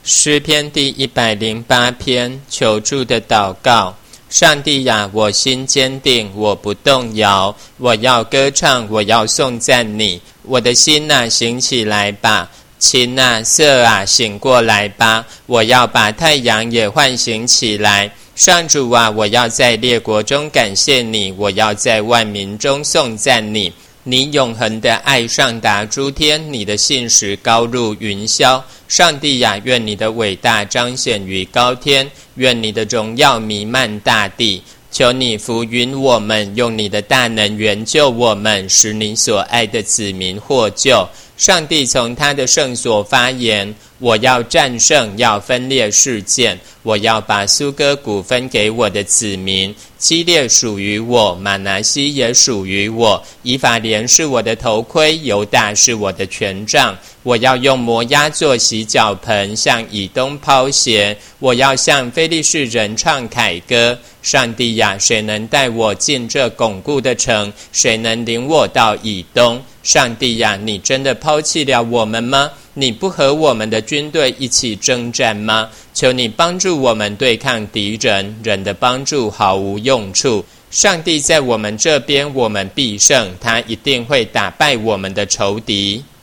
诗篇第108篇，求助的祷告。上帝呀，我心坚定，我不动摇，我要歌唱，我要颂赞你。我的心啊，醒起来吧，琴啊，瑟啊，醒过来吧，我要把太阳也唤醒起来。上主啊，我要在列国中感谢你，我要在万民中颂赞你。你永恒的爱上达诸天，你的信实高入云霄。上帝呀，愿你的伟大彰显于高天，愿你的荣耀弥漫大地。求你扶允我们，用你的大能援救我们，使你所爱的子民获救。上帝从他的圣所发言，我要战胜，要分裂世界，我要把苏哥谷分给我的子民。基列属于我，玛拿西也属于我。以法莲是我的头盔，犹大是我的权杖。我要用摩押做洗脚盆，向以东抛鞋。我要向非利士人唱凯歌。上帝呀，谁能带我进这巩固的城？谁能领我到以东？上帝呀，你真的抛弃了我们吗？你不和我们的军队一起征战吗？求你帮助我们对抗敌人，人的帮助毫无用处。上帝在我们这边，我们必胜，他一定会打败我们的仇敌。